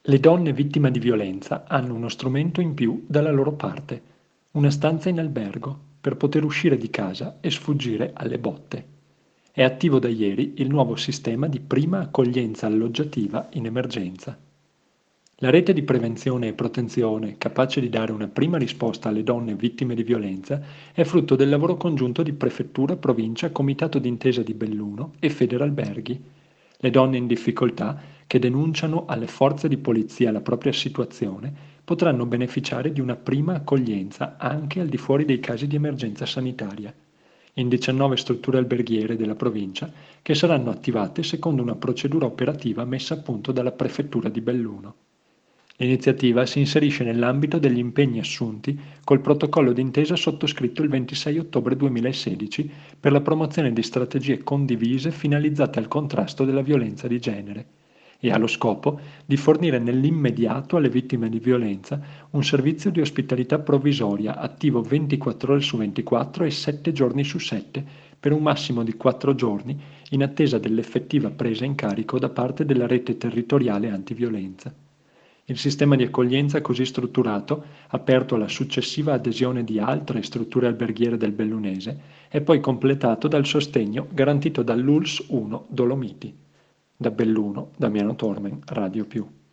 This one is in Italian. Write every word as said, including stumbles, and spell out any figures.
Le donne vittime di violenza hanno uno strumento in più dalla loro parte, una stanza in albergo, per poter uscire di casa e sfuggire alle botte. È attivo da ieri il nuovo sistema di prima accoglienza alloggiativa in emergenza. La rete di prevenzione e protezione, capace di dare una prima risposta alle donne vittime di violenza, è frutto del lavoro congiunto di Prefettura, Provincia, Comitato d'Intesa di Belluno e Federalberghi. Le donne in difficoltà, che denunciano alle forze di polizia la propria situazione, potranno beneficiare di una prima accoglienza anche al di fuori dei casi di emergenza sanitaria, in diciannove strutture alberghiere della provincia che saranno attivate secondo una procedura operativa messa a punto dalla Prefettura di Belluno. L'iniziativa si inserisce nell'ambito degli impegni assunti col protocollo d'intesa sottoscritto il ventisei ottobre duemilasedici per la promozione di strategie condivise finalizzate al contrasto della violenza di genere e ha lo scopo di fornire nell'immediato alle vittime di violenza un servizio di ospitalità provvisoria attivo ventiquattro ore su ventiquattro e sette giorni su sette per un massimo di quattro giorni in attesa dell'effettiva presa in carico da parte della rete territoriale antiviolenza. Il sistema di accoglienza così strutturato, aperto alla successiva adesione di altre strutture alberghiere del Bellunese, è poi completato dal sostegno garantito dall'U L S uno Dolomiti. Da Belluno, Damiano Tormen, Radio più.